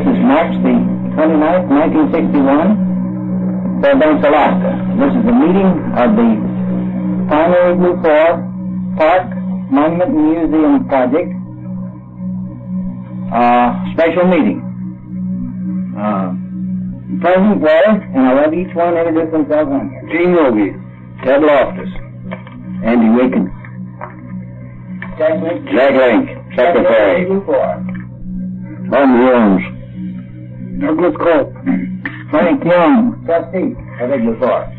is March the 29th, 1961, Fairbanks, Alaska. This is the meeting of the Pioneer Igloo 4 Park Monument and Museum Project special meeting. Present there, and I'll let each one introduce themselves on here. Gene Yogi, Ted Loftus, Andy Wickens. Jack Link, Secretary. Tom Jones. Douglas Colt. Frank Young, Trustee of Igloo 4.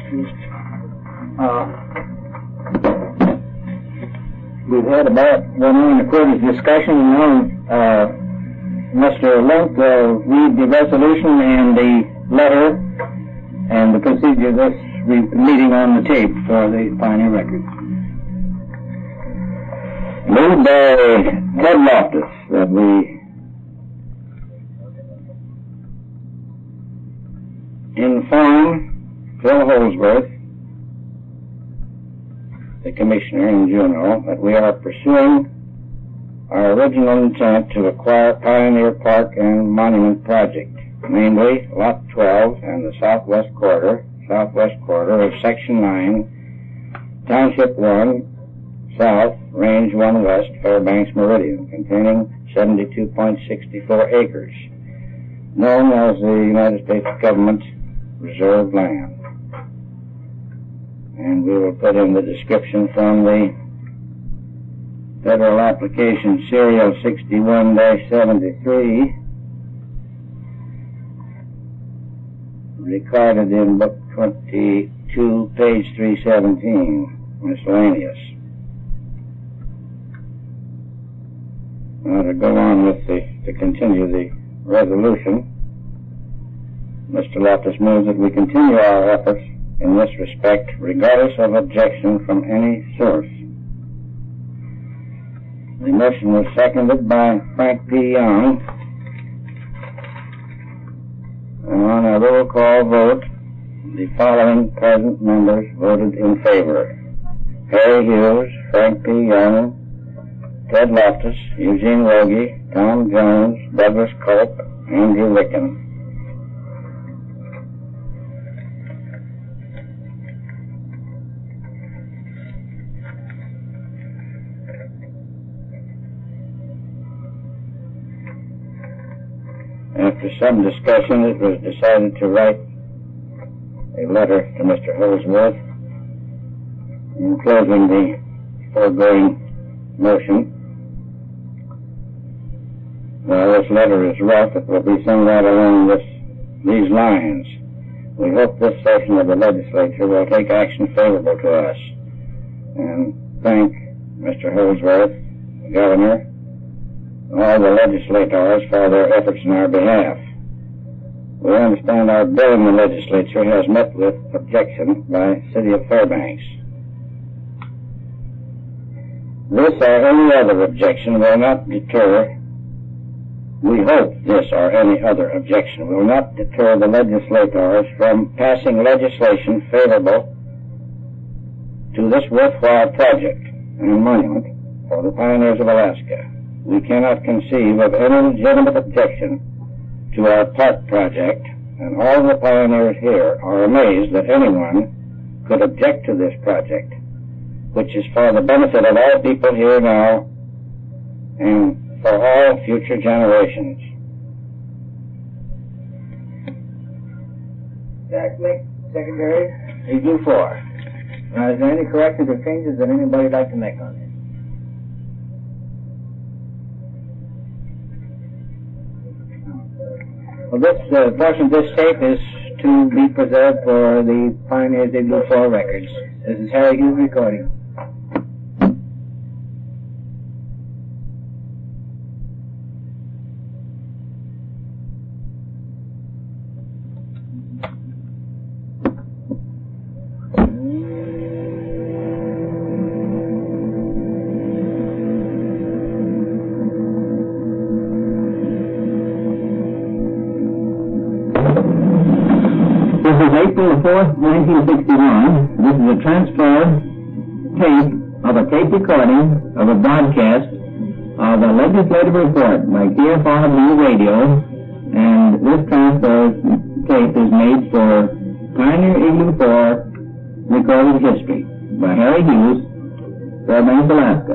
We've had about 1.25 discussion on Mr. Link will read the resolution and the letter and the procedure of this meeting on the tape for the Pioneer Records. Moved by Ted Loftus that we inform Phil Holsworth, the Commissioner in Juneau, that we are pursuing our original intent to acquire Pioneer Park and Monument Project, namely Lot 12 and the southwest quarter of Section 9, Township 1, South, Range 1 West, Fairbanks Meridian, containing 72.64 acres, known as the United States Government Reserve Land. And we will put in the description from the Federal Application Serial 61-73, recorded in Book 22, page 317, miscellaneous. Now to go on with to continue the resolution, Mr. Loftus moves that we continue our efforts in this respect, regardless of objection from any source. The motion was seconded by Frank P. Young, and on a roll call vote, the following present members voted in favor: Harry Hughes, Frank P. Young, Ted Loftus, Eugene Logie, Tom Jones, Douglas Culp, Andy Wicken. After some discussion, it was decided to write a letter to Mr. Holsworth enclosing the foregoing motion. Now, this letter is rough. It will be sent out along these lines. We hope this session of the legislature will take action favorable to us, and thank Mr. Holsworth, the governor, all the legislators for their efforts in our behalf. We understand our bill in the legislature has met with objection by the City of Fairbanks. This or any other objection will not deter, we hope this or any other objection will not deter the legislators from passing legislation favorable to this worthwhile project and monument for the pioneers of Alaska. We cannot conceive of any legitimate objection to our park project, and all the pioneers here are amazed that anyone could object to this project, which is for the benefit of all people here now and for all future generations. Jack Link, Secretary, Igloo 4. Now, is there any corrections or changes that anybody would like to make on this? Well, this portion of this tape is to be preserved for the Pioneers Igloo 4 records. This is Harry Hughes recording. This is April 4th, 1961. This is a transfer tape of a tape recording of a broadcast of a legislative report by KFRB Radio And this transfer tape is made for Pioneer Igloo 4 Recorded History by Harry Hughes, Fairbanks, Alaska.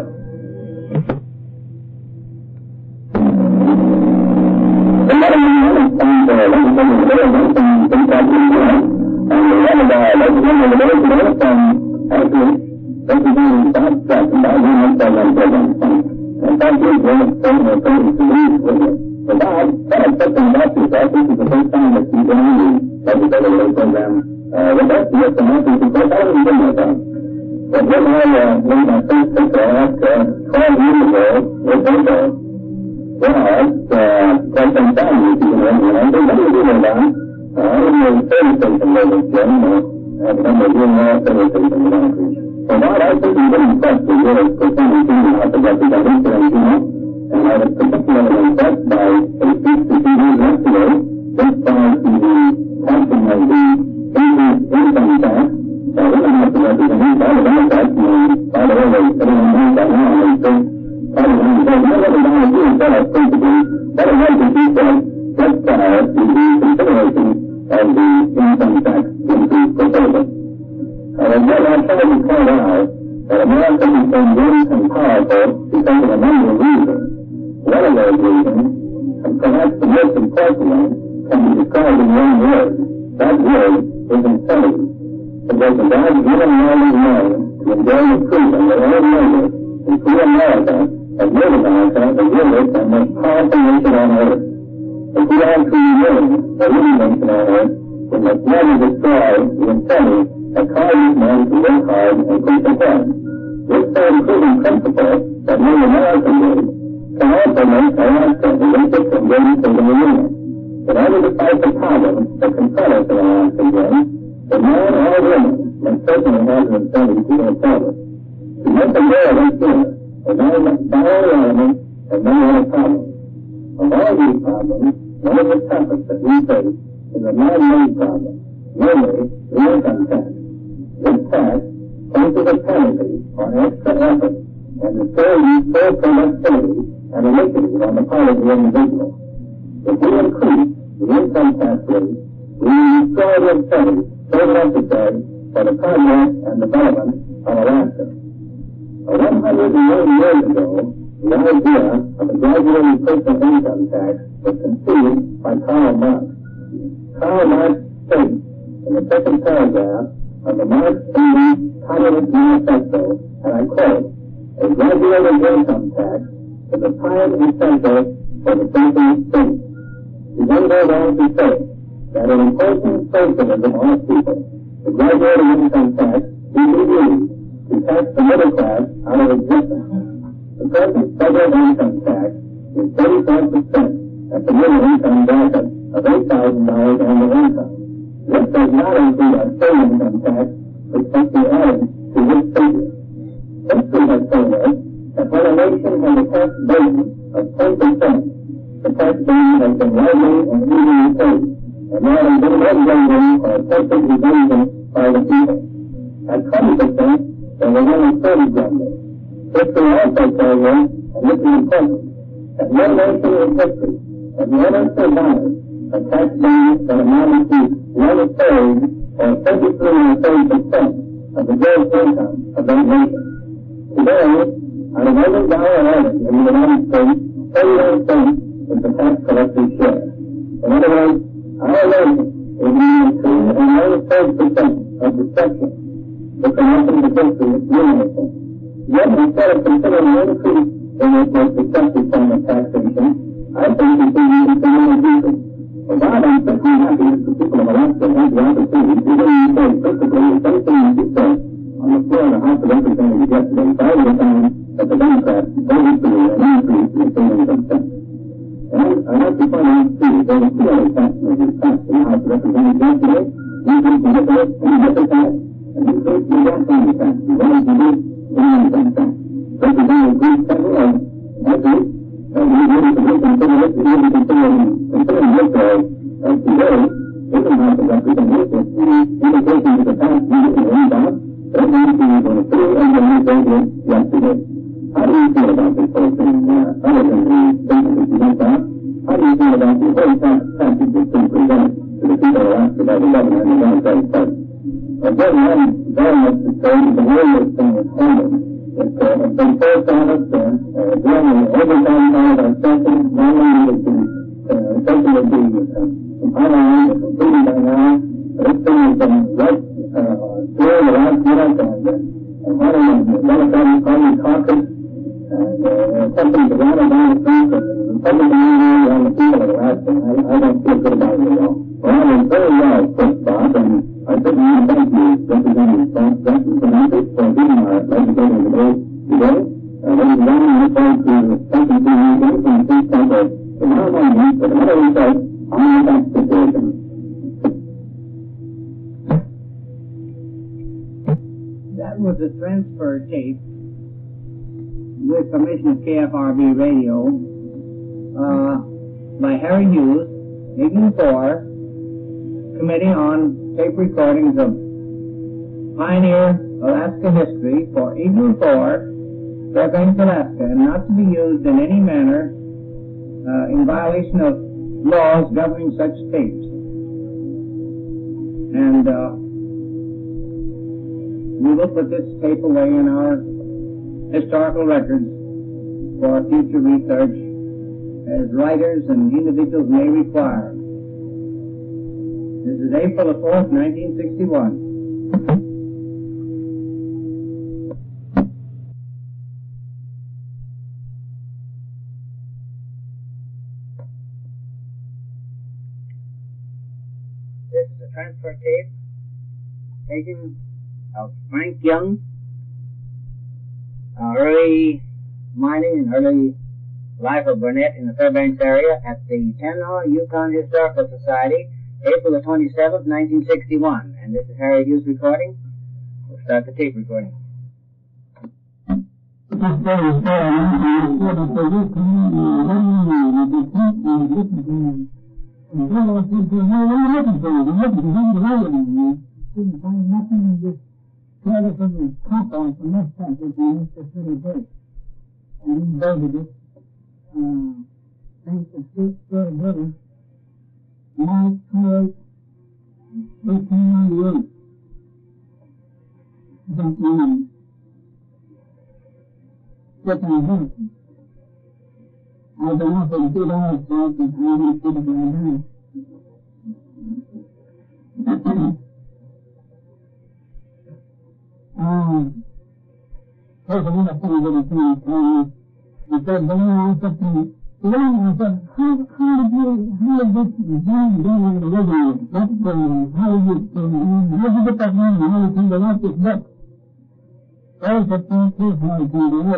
How what do you think about the whole package that's been presented to the people of Alaska by the governor and the Democratic Party? What we have very much to say is the way this thing is handled. It's been forced on us, during the overtime part of our session, normally it would be, session would be compiled and completed by now. This thing has been right through the last minute and one of the Democratic Party caucus, and something to run down the street and Republican Union on the people of Alaska. I don't feel good about it at all. Well, it was very well put, Bob, and I certainly want to thank you, Representative Bob Justice Fernandez, for being our legislator today. Ladies and gentlemen, I would like to thank you for your engagement and please thank us tomorrow morning with another result on the tax situation. That was a transfer tape with permission of KFRB Radio by Harry Hughes, Eagle 4, Committee on Tape Recordings of Pioneer Alaska History for Eagle 4, Fairbanks, Alaska, and not to be used in any manner in violation of laws governing such tapes. And we will put this tape away in our historical records for future research as writers and individuals may require. This is April the 4th, 1961. This is a transfer tape taken of Frank Young, early mining and early life of Burnett in the Fairbanks area at the Tenno Yukon Historical Society, April the 27th, 1961. And this is Harry Hughes recording. We'll start the tape recording. Thanks to State Fair Brother, March 28, 1898. That man, second husband. I've been offered $2 for it, and I don't think it's right. There's another thing that is not, I said, when I said to him, I said, how did this design go on the radio? How did you get that name? How did you write this book? I said, thank you for it,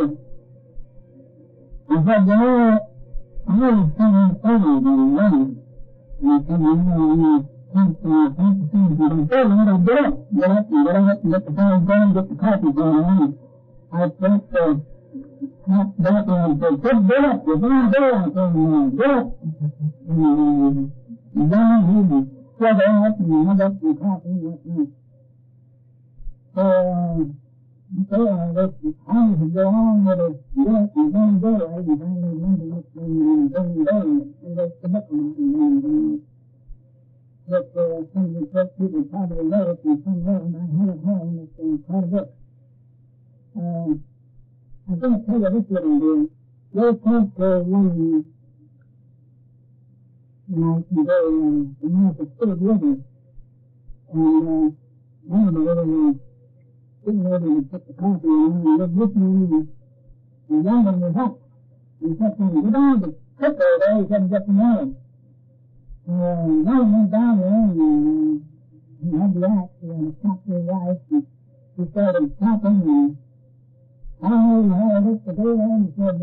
I said, I was singing over the radio. And I said, get the phone going, get the coffee going. I think not that one, but get up, you're going down, get up. And then he spread out and hung up the coffee and whatnot. So I was to go on with it, yes, and then go, I finally remember what's going on, and that's the book on. But some of the first people probably wrote it from somewhere, and I had it home, it's quite a book. I'm going to tell you this little deal. They can't go one night and go to the Spirit River. And one of the little sitting there and put the coffee on and lived with me. And one of them was up. He kept saying, go down to the cook over there, he couldn't get the mail. One went down there and he had the axe and chopped his wife and he started chopping and I don't know how it is to do that. He said,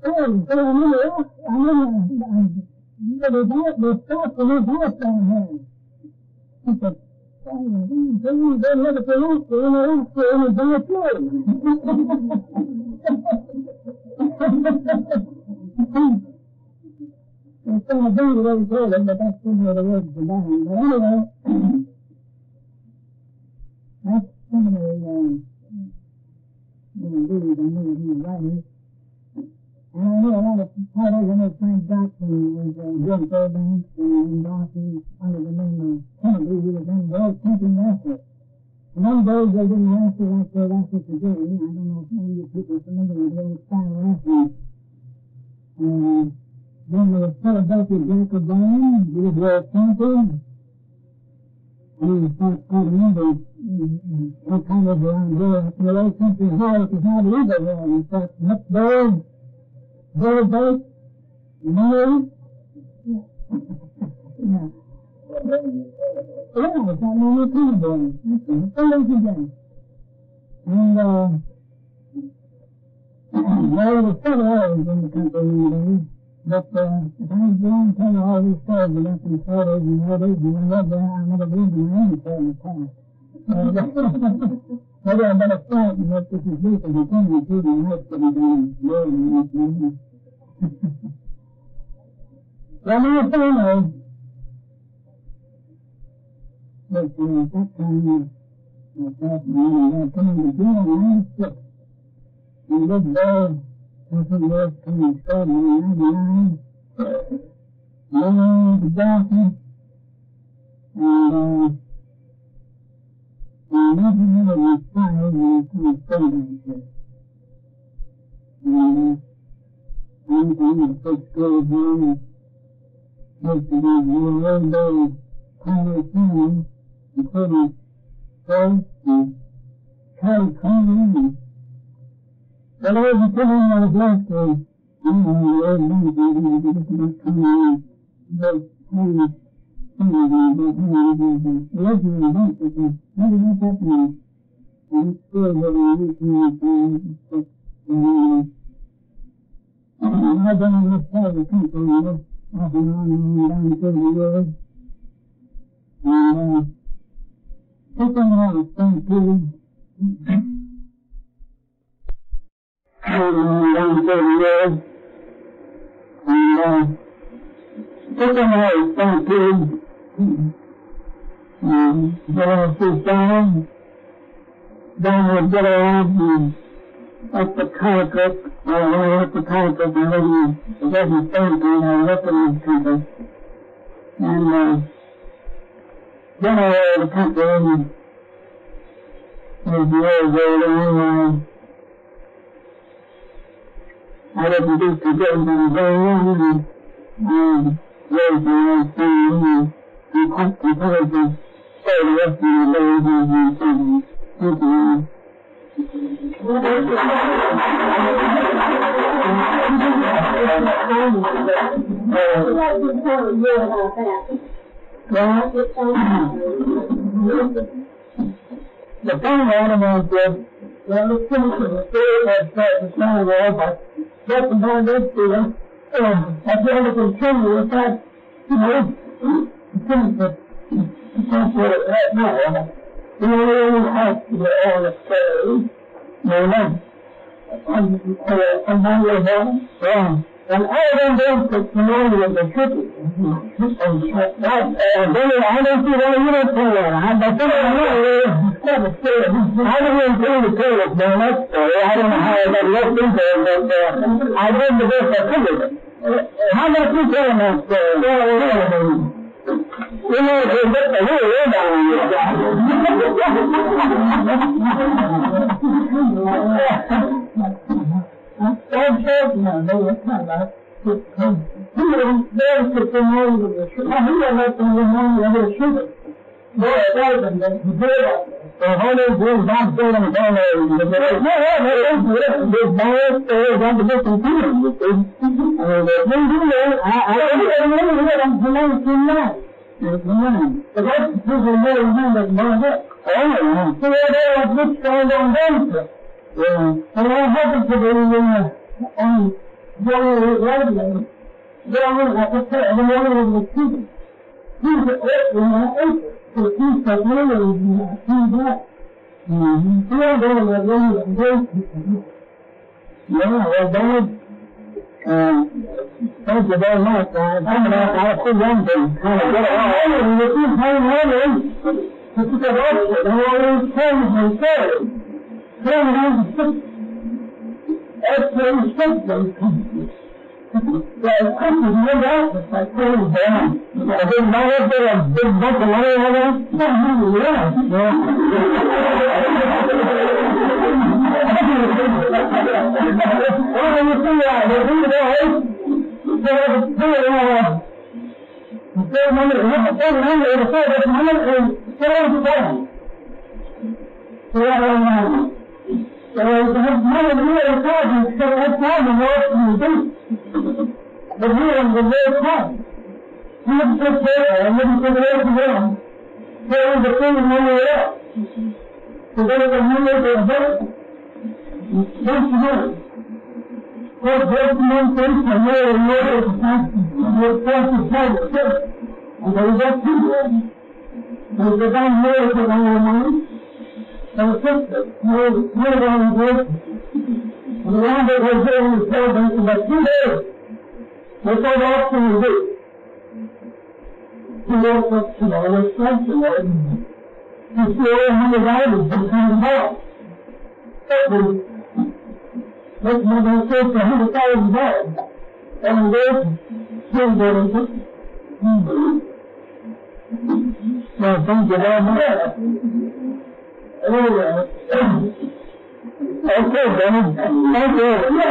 there's stuff in his house down here. He said, they look at the roof, they're in the roof, they're in the dark place. It's kind of bad what he told him, but that's still where the words are down. But anyway, that's some of the duties I knew he was writers. And I know a lot of Friday when they Frank Jackson was Jim Fairbanks and Dawson under the name of Kennedy, who was then world champion wrestler. In those days they didn't wrestle like they wrestle today. I don't know if any of you people are familiar with the old style of wrestling. Then there was Philadelphia Jack O'Brien, he was world champion. And he was quite a number of what kind of around there. In the late century, Hall was not legal there. In fact, Nick Bird, Billy Bates, Murray. Yeah. Yeah, it's not really kind of boy. That's it. It's a lazy game. And, there were several areas in the country in the days. But, if I was going to tell all these stories about some photos and others, and I lived there, I never believed in my own story in the past. Maybe I better start and let this is brief as I can with you, and I might put it down more than that. Well, my family, but at that time, I thought, I came to June and I was sick. And lived there. Something worth coming started in 99. Living to Dawson. And nothing ever was fired when I come to Fairbanks here. And one time I first drove home and most of my old day primary family, including Joyce and Charlie Coleman and well, I was putting I was left to, I don't know, the old man, I just about coming around, but when I originally event, it was never went that night. And it's still where I used to my friends, but, I've been on this side of the country, off and on down 30 years. And, taking all the things down 30 years, and took them all stampede, get on through town, down the Bitter and up the Concord, up the Concord, and it wasn't stampede, I was up in the country, and then I went to the country, and the years older, I didn't do too good, but I was very young, and raised my own family, and quite compelled to stay the rest of my days as my family. Thank you. The thing animals did, well, the things of the spirit had started to smell there, but that's the point of feeling. I feel to continue with that, things that you can't put it right now. You really have to be all the story. No, no. And then you're there. And all of them don't put the money of the cookie. And then I don't see why you don't tell that. I don't know. I didn't even tell the toilet, man. That's story. I don't know how I got left into it, but I did the best I could. How about you telling that story? You know, if you get the whole way down here. I'm sure now, they were kind of there's the thing over the sugar. He don't let them remind you of the sugar. Boy, it wasn't that he did it. The whole thing was not good and down there. This bias is on the different people, you see. And they do that. I don't remember that until 1999. The rest of the people never remember that burned up. Oh, so they were just trying on them. Yeah. And I happened to be on Joey Radio. Joey, like I said, the morning was shooting. He was in that acre. So he said, really, he's that. He was going to the radio and great people. Yeah, well, Dad, thank you very much. I was too young to kind of get it all. And you keep hanging over, it's a good option. And always tells me stories. Then I was sick. That's very sick, those countries. The Well, Christmas, no doubt, it's like crazy down. I didn't know if there was a big bunch of money over there. No, yeah. Well, you see, they do that. Instead of money, the service money is $7. So there's money really charging, so that's why the work you do. But here is the very time. You wouldn't sit there and wouldn't sit there to them. There was the thing and money else. So there was a money that was better. Don't you do it? Well, there's one thing for more and more of the time. You're forced to try to sit. And there was that too. There's the down here for one of the money. And the sister, more than good. And the one that was there in the building for about 2 days. That's all the option we do. He woke up to all this strength in there. He see all $100 from coming back. That's what they say for $100,000. And there's still getting it. Well, thank you very much. Okay, Benny. Thank you.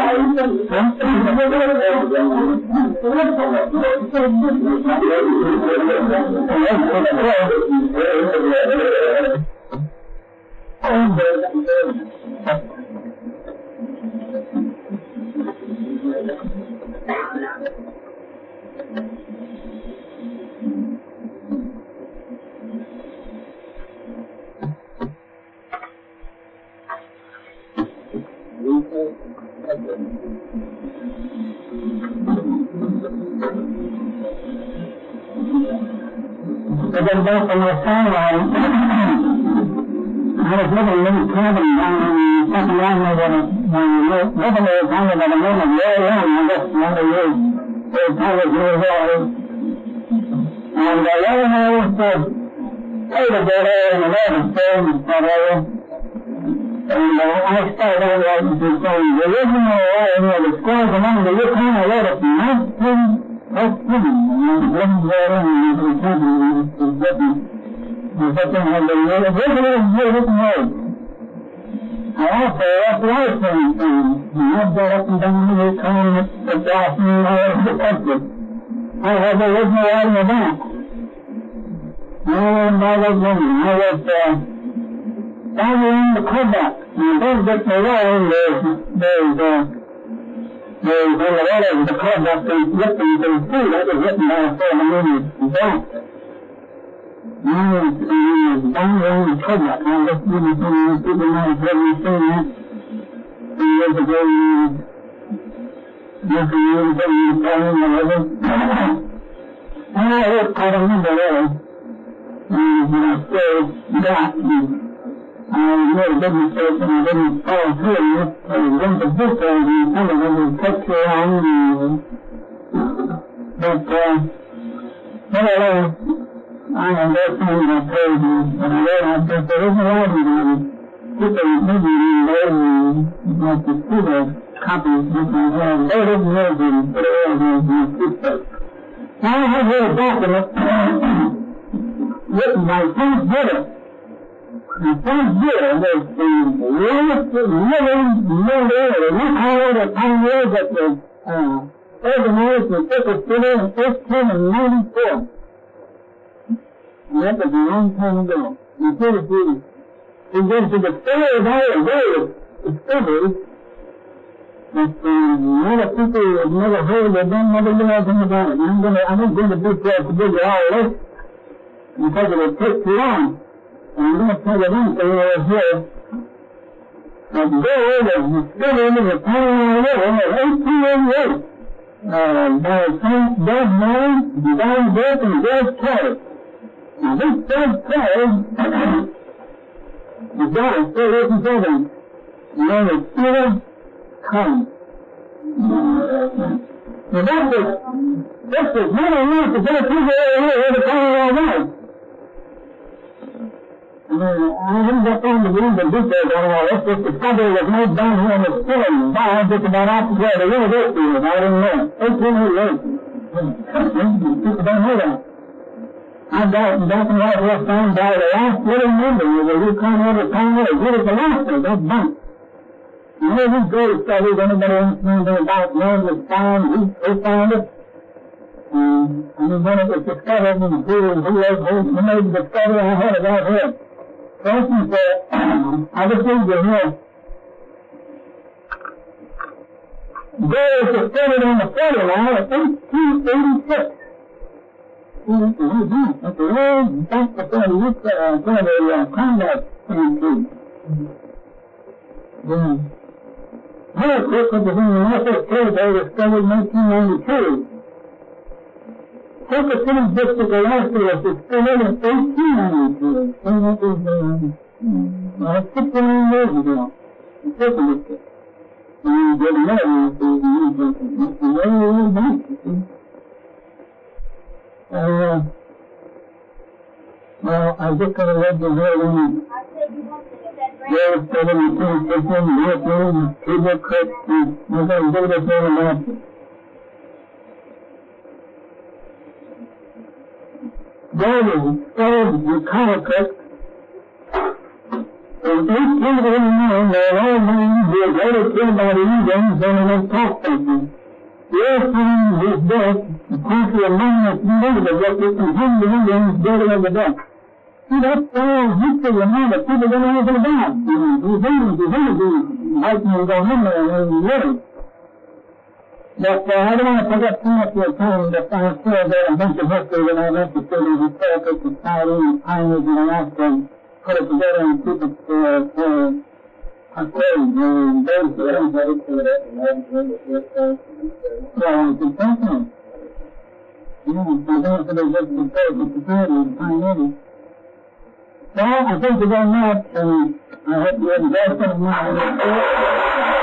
I've been back on my timeline. I was living in a little cabin down in Second Avenue when living there kind of at a moment very young, I guess 100 years. They probably years old. And when I was to pay to go there in the American film and that area, and I started out writing some things. The original writing of the Squares Among the Yukon, I wrote it in 1913. I also wrote the ice cream thing. I've got up and down the Yukon with the Dawson and all over the country. I have the original writing of that. I wrote by those women. I wrote down in the Quebec. And don't get me wrong, there's on the letter of the Quebec and written to the sea, that was written by a former movie back. Now it's down in the Quebec. I just really think people might have heard me say that 3 years ago, looking at everything in the town and whatever. And I wrote quite a number there. And I still got I made a big mistake and I didn't follow through with it. I went to book and some of them would take too long. But, nevertheless, I am very things I told you. But I realized that there is a writing on it. People maybe in there and like to see the copies which I have. They didn't know them, but they all know them. Now I have here a document written by Frank Bitter. And Frank Bitter was the last living member of the 110 years that was organized in Circus City in 1894. And that was a long time ago. And he goes to the story of all the various discoveries that a lot of people have never heard, they don't never know anything about it. I'm not going to detail to give you all this because it would take too long. And I'm going to tell you one thing over here. That gold was discovered in the Panama River in 1888 by Frank Dove Mine, John Burke, and George Kelly. Now this George Kelly, the guy still isn't living. His name is Peter Collins. Now this was many years to get a figure over here where the Panama River. I haven't got time to read the details on all this. This discovery was made down here in the Spilling Bar, just about opposite the university. I didn't know. 1888. People don't know that. I got it back in right here found by the last little member of the Yukon River Pioneer. He was the last of that bunch. And all these gold studies, anybody else knows about knows was found, he found it. And then when it was discovered, and who made the discovery, I had it right here. For instance, I just read you here. Gold was discovered on the 40 line of 1886. That's a long back before the combat came through. Heracliff was in the Norfolk Territory discovered in 1992. Corpus City District of Alaska was discovered in 1892. So that was 69 years ago. The Corpus District. And you get another one, so it's a very old bunch, you see. Well, I'm just going to read the word on there was 72 different European table cuts, and we're going to give it a better answer. Golden, gold, and collar cuts. In 1889, they were all named the greater killed by the Indians than in the top country. The airplane was death, the country of minus negative records and hung the Indians dead of the death. See, that's all history and all that people don't know anything about. These Indians, these lightning going in there and living. But I don't want to forget too much of your time, but I still got a bunch of history that I'm interested in, historical society and pioneers in Alaska, and put it together and keep it for a code, and those who haven't read it for that, and haven't read it for it, well, it's intentional. Yeah, so those that are just historical society and pioneers. Well, I thank you very much, and I hope you enjoy some of my report.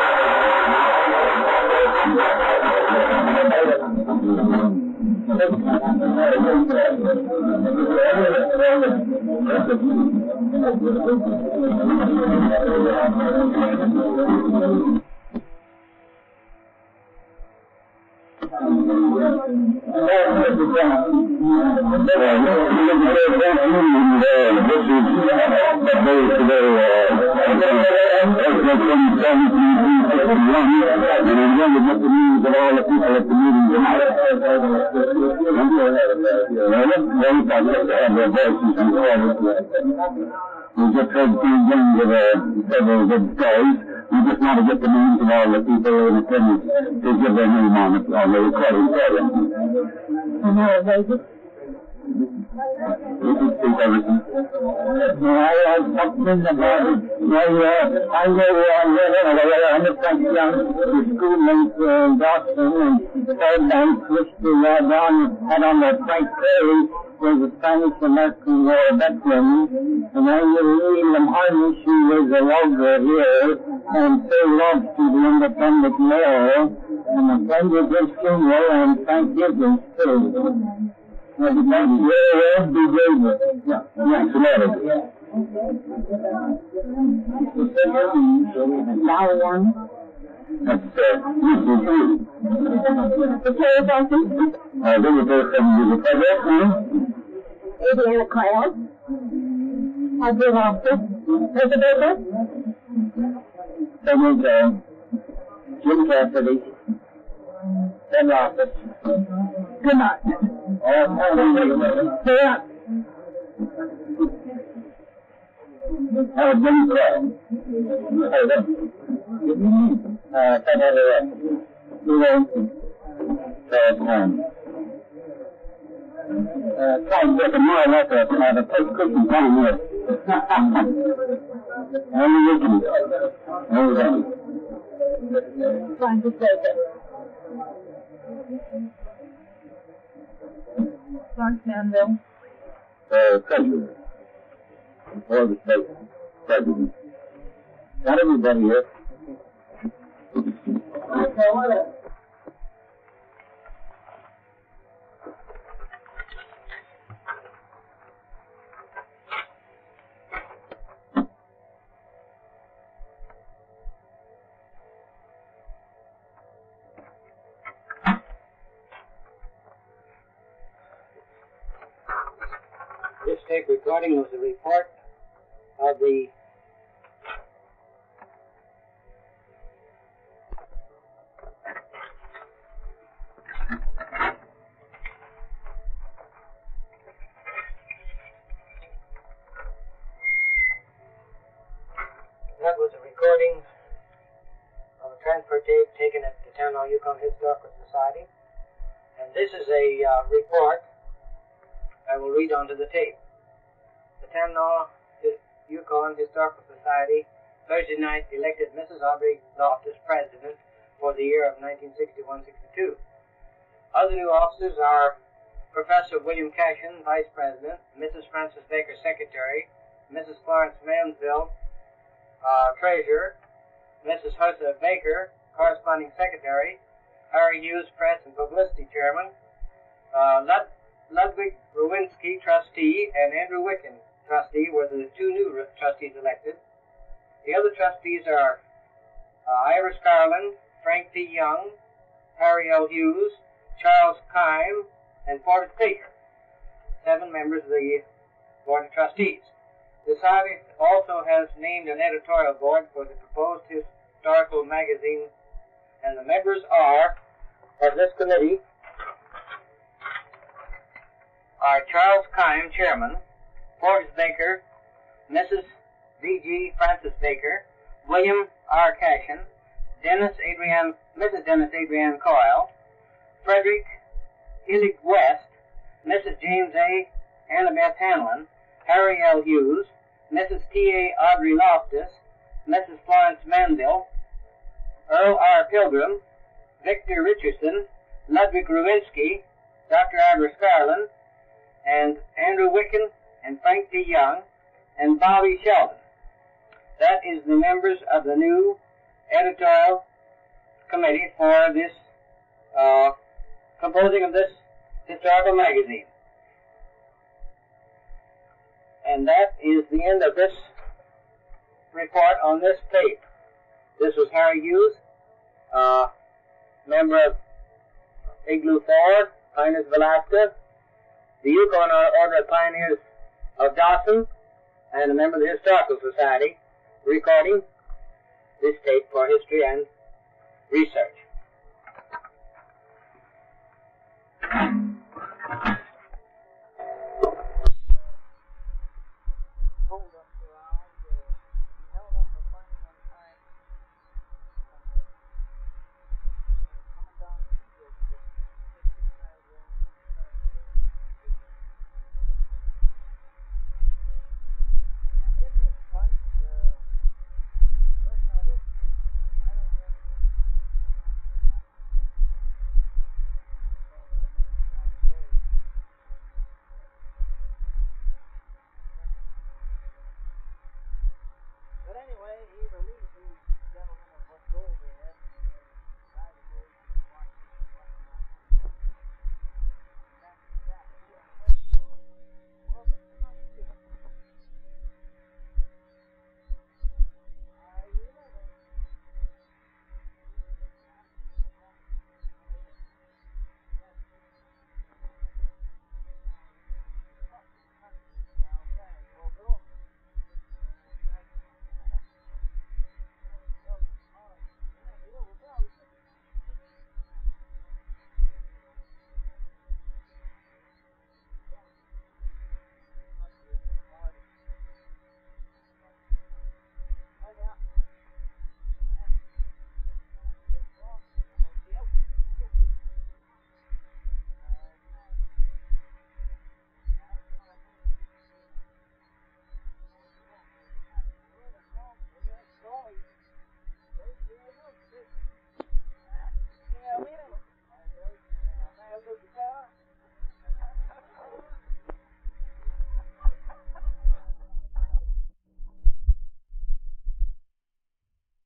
We just heard two young of several good stories. We just want to get the names of all the people in attendance to give their name on the recording program. You can speak everything. I have something about it. I understand young schoolmates in Boston and Fairbanks, which the Don had on the Frank Perry was a Spanish-American War veteran, and I knew William Harney, she was a logger here, and so loved to the independent mail, and a friend of his funeral, and Frank Gibbons, too. Was it that way be David? Yeah. Yes, now one. That's the telephone. This is the president. Adriana Cloud. I'll give office. Where's the paper? That is Jim Cassidy. Then office. Good night. Stay up. Jim Cloud. Try to get more or less a post-Christian time here. Only you can. Trying to say that. Clark Manville. Treasurer. Before the state president. Got everybody here. tape recording was a report of the that was a recording of a transfer tape taken at the Town Hall Yukon Historical Society. And this is a report I will read onto the tape. The Town Hall Yukon Historical Society Thursday night elected Mrs. Audrey Loftus president for the year of 1961-62. Other new officers are Professor William Cashin, vice president, Mrs. Frances Baker, secretary, Mrs. Florence Mansville, treasurer, Mrs. Hussa Baker, corresponding secretary, Harry Hughes, press and publicity chairman, Ludwig Rowinski, trustee, and Andrew Wicken, trustee, were the two new trustees elected. The other trustees are Ira Scarlin, Frank P. Young, Harry L. Hughes, Charles Kime, and Forrest Baker, 7 members of the Board of Trustees. The Society also has named an editorial board for the proposed historical magazine, and the members are, of this committee, are Charles Kime, chairman, Forrest Baker, Mrs. V.G. Frances Baker, William R. Cashin, Mrs. Dennis Adrienne Coyle, Frederick Hillig West, Mrs. James A. Annabeth Hanlon, Harry L. Hughes, Mrs. T.A. Audrey Loftus, Mrs. Florence Manville, Earl R. Pilgrim, Victor Richardson, Ludwig Rowinski, Dr. Ira Scarlin, and Andrew Wicken, and Frank P. Young, and Bobby Sheldon. That is the members of the new editorial committee for this composing of this historical magazine. And that is the end of this report on this tape. This was Harry Hughes, member of Igloo Ford, Pioneers of Alaska, the Yukon Order of Pioneers of Dawson, and a member of the Historical Society, recording this tape for history and research.